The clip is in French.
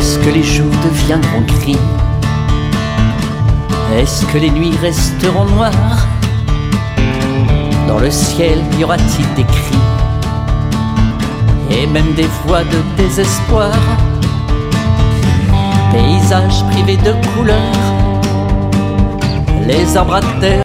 Est-ce que les jours deviendront gris? Est-ce que les nuits resteront noires? Dans le ciel y aura-t-il des cris et même des voix de désespoir? Paysages privés de couleurs, les arbres à terre